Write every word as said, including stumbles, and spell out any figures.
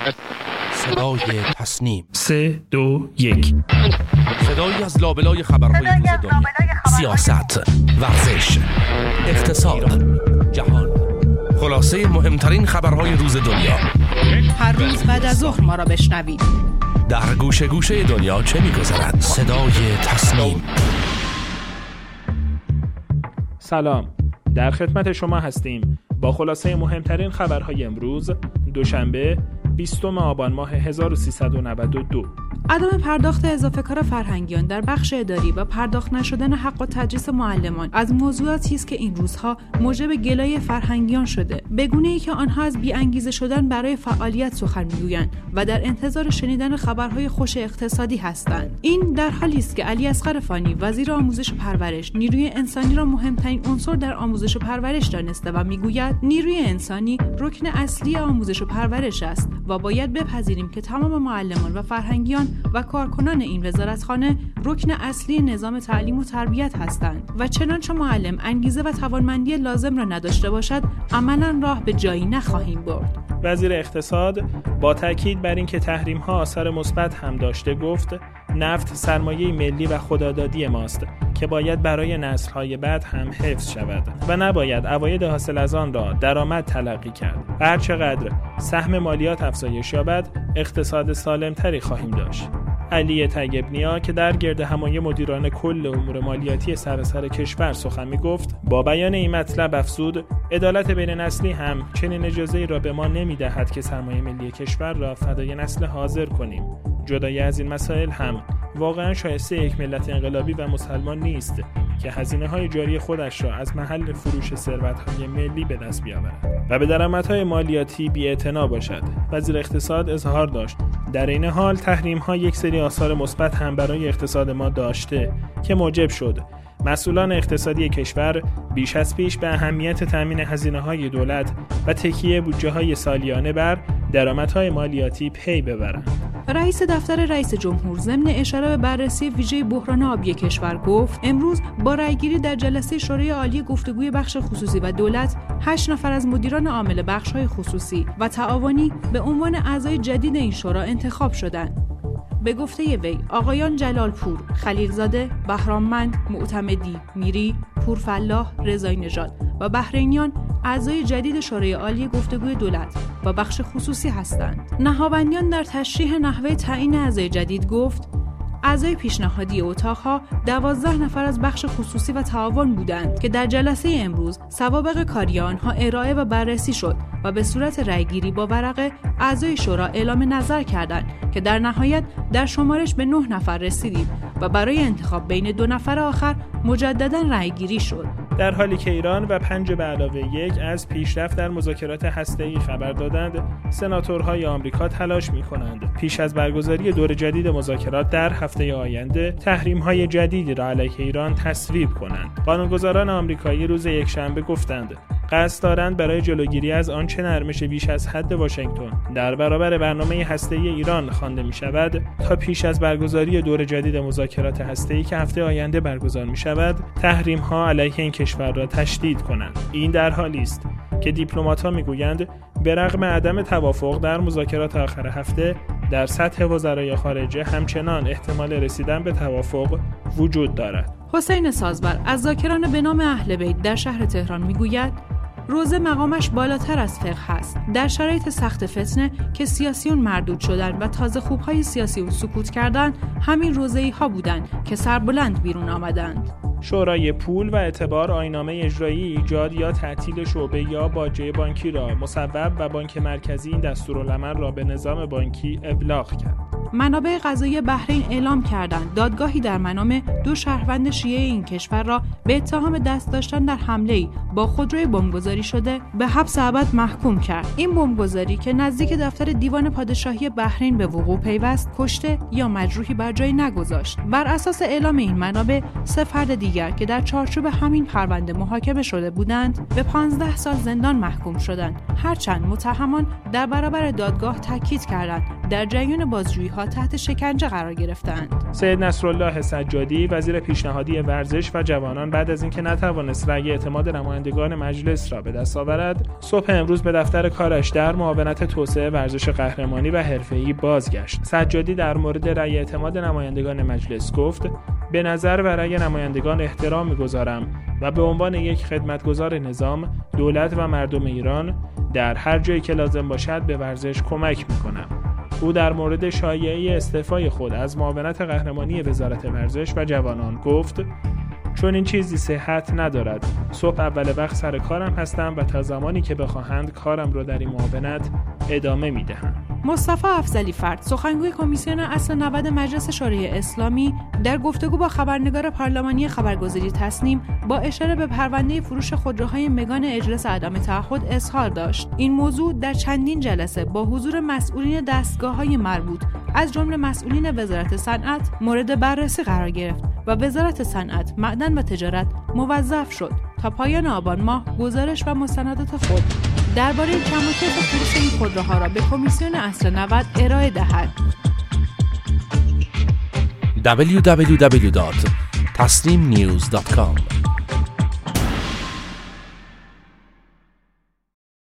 صدای تصنیم. سه دو یک. صدایی از لابلای خبرهای روز دنیا، سیاست، ورزش، اقتصاد، جهان، خلاصه مهمترین خبرهای روز دنیا. هر روز بعد از ظهر ما را بشنوید. در گوشه گوشه دنیا چه می‌گذرد؟ صدای تصنیم. سلام، در خدمت شما هستیم با خلاصه مهمترین خبرهای امروز دوشنبه بیستم آبان ماه هزار و سیصد و نود و دو. عدم پرداخت اضافه کار فرهنگیان در بخش اداری و پرداخت نشدن حق و تدریس معلمان از موضوعاتی است که این روزها موجب گلایه فرهنگیان شده، به گونه‌ای که آنها از بی‌انگیزه شدن برای فعالیت سخن میگویند و در انتظار شنیدن خبرهای خوش اقتصادی هستند. این در حالی است که علی اصغر فانی وزیر آموزش و پرورش نیروی انسانی را مهمترین عنصر در آموزش و پرورش دانسته و میگوید نیروی انسانی رکن اصلی آموزش و پرورش است و باید بپذیریم که تمام معلمان و فرهنگیان و کارکنان این وزارتخانه رکن اصلی نظام تعلیم و تربیت هستند و چنانچه معلم انگیزه و توانمندی لازم را نداشته باشد عملاً راه به جایی نخواهیم برد. وزیر اقتصاد با تاکید بر اینکه تحریم‌ها آثار مثبت هم داشته گفت نفت سرمایه ملی و خدادادی ماست که باید برای نسل‌های بعد هم حفظ شود و نباید عواید حاصل از آن را درآمد تلقی کرد. هر چقدر سهم مالیات افزایش یابد اقتصاد سالم‌تری خواهیم داشت. علی طیب‌نیا که در گرد همایی مدیران کل امور مالیاتی سراسر کشور سخن می‌گفت با بیان این مطلب افزود عدالت بین نسلی هم چنین اجازه‌ای را به ما نمی‌دهد که سرمایه ملی کشور را فدای نسل حاضر کنیم. جدای از این مسائل هم واقعا شایسته یک ملت انقلابی و مسلمان نیست که هزینه‌های جاری خودش را از محل فروش ثروت‌های ملی به دست بیاورد و به درآمدهای مالیاتی بی‌اعتنا باشد. وزیر اقتصاد اظهار داشت در این حال تحریم‌ها یک سری آثار مثبت هم برای اقتصاد ما داشته که موجب شد مسئولان اقتصادی کشور بیش از پیش به اهمیت تامین هزینه‌های دولت و تکیه بودجه‌های سالیانه بر درآمدهای مالیاتی پی ببرند. رئیس دفتر رئیس جمهور ضمن اشاره به بررسی ویژه بحران آبی کشور گفت امروز با رأیگیری در جلسه شورای عالی گفتگوی بخش خصوصی و دولت هشت نفر از مدیران عامل بخش‌های خصوصی و تعاونی به عنوان اعضای جدید این شورا انتخاب شدند. به گفته وی آقایان جلالپور، خلیلزاده، بهراممند، معتمدی، میری، پورفلاح، رضایی نژاد و بحرینیان اعضای جدید شورای عالی گفتگوی دولت و بخش خصوصی هستند. نهاوندیان در تشریح نحوه تعیین اعضای جدید گفت اعضای پیشنهادی اتاقها دوازده نفر از بخش خصوصی و تعاون بودند که در جلسه امروز سوابق کاری آنها ارائه و بررسی شد و به صورت رأیگیری با ورق اعضای شورا اعلام نظر کردند که در نهایت در شمارش به نه نفر رسیدیم و برای انتخاب بین دو نفر آخر مجددا رأیگیری شد. در حالی که ایران و پنج به علاوه یک از پیشرفت در مذاکرات هسته‌ای خبر دادند، سناتورهای آمریکا تلاش می‌کنند پیش از برگزاری دور جدید مذاکرات در هفته آینده تحریم‌های جدیدی را علیه ایران تصویب کنند. قانونگذاران آمریکایی روز یکشنبه گفتند قصد دارند برای جلوگیری از آنچه نرمش بیش از حد واشنگتن در برابر برنامه هسته‌ای ایران خوانده می‌شود تا پیش از برگزاری دور جدید مذاکرات هسته‌ای که هفته آینده برگزار می‌شود تحریم‌ها علیه این کشور را تشدید کنند. این در حالی است که دیپلمات‌ها می‌گویند به رغم عدم توافق در مذاکرات آخر هفته در سطح وزرای خارجه همچنان احتمال رسیدن به توافق وجود دارد. حسین سازور از ذاکران به نام اهل بیت در شهر تهران می‌گوید روزه مقامش بالاتر از فقه است. در شرایط سخت فتنه که سیاسیون مردود شدن و تازه خوبهای سیاسیون سکوت کردن همین روزه‌ای ها بودند که سربلند بیرون آمدند. شورای پول و اعتبار آیین‌نامه اجرایی ایجاد یا تعطیل شعبه یا باجه بانکی را مصوب و بانک مرکزی این دستورالعمل را به نظام بانکی ابلاغ کرد. منابع قضایی بحرین اعلام کردند دادگاهی در منام دو شهروند شیعه این کشور را به اتهام دست داشتن در حمله‌ای با خودروی بمبگذاری شده به حبس ابد محکوم کرد. این بمبگذاری که نزدیک دفتر دیوان پادشاهی بحرین به وقوع پیوست، کشته یا مجروحی بر جای نگذاشت. بر اساس اعلام این منابع سه فرد دیگر که در چارچوب همین پرونده محاکمه شده بودند به پانزده سال زندان محکوم شدند. هرچند متهمان در برابر دادگاه تاکید کردند در جریان بازجویی‌ها ها تحت شکنجه قرار گرفتند. سید نصرالله سجادی وزیر پیشنهادی ورزش و جوانان بعد از اینکه نتوانست رأی اعتماد نمایندگان مجلس را به دست آورد، صبح امروز به دفتر کارش در معاونت توسعه ورزش قهرمانی و حرفه‌ای بازگشت. سجادی در مورد رأی اعتماد نمایندگان مجلس گفت: به نظر و رأی نمایندگان احترام می‌گذارم و به عنوان یک خدمتگزار نظام، دولت و مردم ایران در هر جایی که لازم باشد به ورزش کمک می‌کنم. او در مورد شایعه استعفای خود از معاونت قهرمانی وزارت ورزش و جوانان گفت: چون این چیزی صحت ندارد. صبح اول وقت سر کارم هستم و تا زمانی که بخواهند کارم رو در این معاونت ادامه میدهم. مصطفی افضلی فرد، سخنگوی کمیسیون اصل نود مجلس شورای اسلامی، در گفتگو با خبرنگار پارلمانی خبرگزاری تصنیم با اشاره به پرونده فروش خودروهای مگان اجلاس عدم تعهد اظهار داشت. این موضوع در چندین جلسه با حضور مسئولین دستگاه‌های مربوط از جمله مسئولین وزارت صنعت مورد بررسی قرار گرفت و وزارت صنعت، معدن و تجارت موظف شد تا پایان آبان ماه گزارش و مستندات خود درباره کم و کیف فروش این خودروها را به کمیسیون اصل نود ارائه دهد. دبلیو دبلیو دبلیو دات تصنیم نیوز دات کام